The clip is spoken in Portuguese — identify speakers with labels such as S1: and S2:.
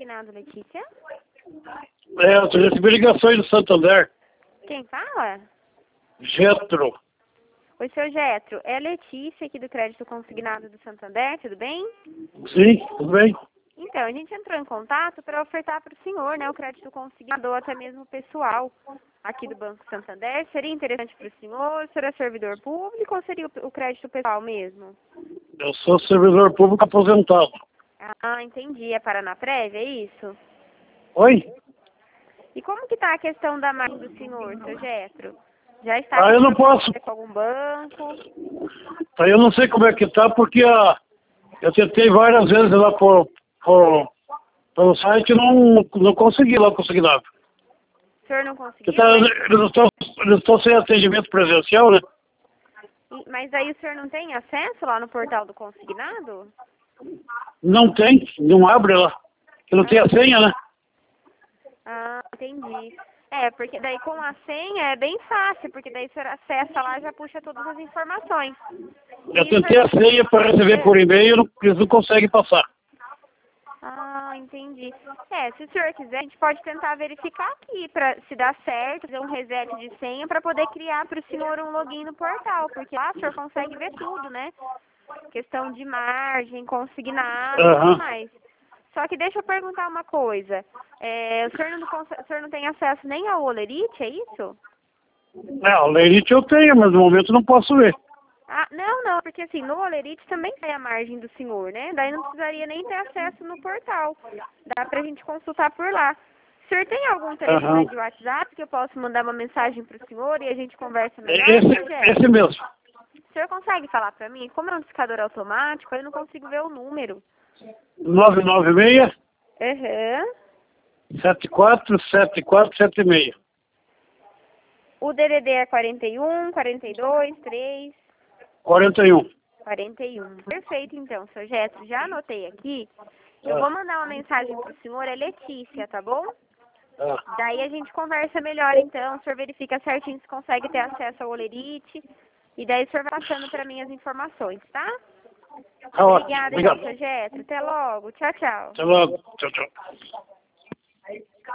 S1: consignado, Letícia?
S2: Eu recebi ligações do Santander.
S1: Quem fala?
S2: Getro.
S1: Oi, seu Getro. É a Letícia aqui do Crédito Consignado do Santander, tudo bem?
S2: Sim, tudo bem?
S1: Então, a gente entrou em contato para ofertar para o senhor, né, o crédito consignado, até mesmo pessoal aqui do Banco Santander. Seria interessante para o senhor? O senhor é servidor público ou seria o crédito pessoal mesmo?
S2: Eu sou servidor público aposentado.
S1: Ah, entendi. É Paranaprev, é isso?
S2: Oi?
S1: E como que está a questão da margem do senhor, seu Getro? Já está
S2: Eu não posso.
S1: com algum banco?
S2: Eu não sei como é que tá, porque eu tentei várias vezes lá pelo site e não consegui lá conseguir nada.
S1: O senhor não
S2: Porque
S1: conseguiu?
S2: eles estão sem atendimento presencial, né?
S1: Mas aí o senhor não tem acesso lá no portal do consignado?
S2: Não tem, não abre lá. Porque não tem a senha, né?
S1: Ah, entendi. É, porque daí com a senha é bem fácil, porque daí o senhor acessa lá e já puxa todas as informações.
S2: Eu
S1: E
S2: tentei a senha para receber por e-mail, eles não conseguem passar.
S1: Ah, entendi. Se o senhor quiser, a gente pode tentar verificar aqui, para se dá certo, fazer um reset de senha para poder criar para o senhor um login no portal, porque lá o senhor consegue ver tudo, né? Questão de margem, consignado e tudo mais. Só que deixa eu perguntar uma coisa. O senhor não tem acesso nem ao Olerite, é isso?
S2: O Leirite eu tenho, mas no momento não posso ver.
S1: Ah, não, porque assim, no Olerite também tem a margem do senhor, né? Daí não precisaria nem ter acesso no portal. Dá pra gente consultar por lá. O senhor tem algum telefone de WhatsApp que eu possa mandar uma mensagem pro senhor e a gente conversa melhor?
S2: Esse mesmo.
S1: O senhor consegue falar pra mim? Como é um discador automático, eu não consigo ver o número.
S2: 996
S1: Aham.
S2: 747476.
S1: O DDD é 41, 42, 3...
S2: 41.
S1: 41. Perfeito, então, seu Getro. Já anotei aqui. Eu vou mandar uma mensagem pro senhor, é Letícia, tá bom? Daí a gente conversa melhor, então. O senhor verifica certinho se consegue ter acesso ao Olerite. E daí o senhor vai passando para mim as informações, tá? Obrigada, então, seu Getro. Até logo. Tchau, tchau.
S2: Até logo. Tchau, tchau.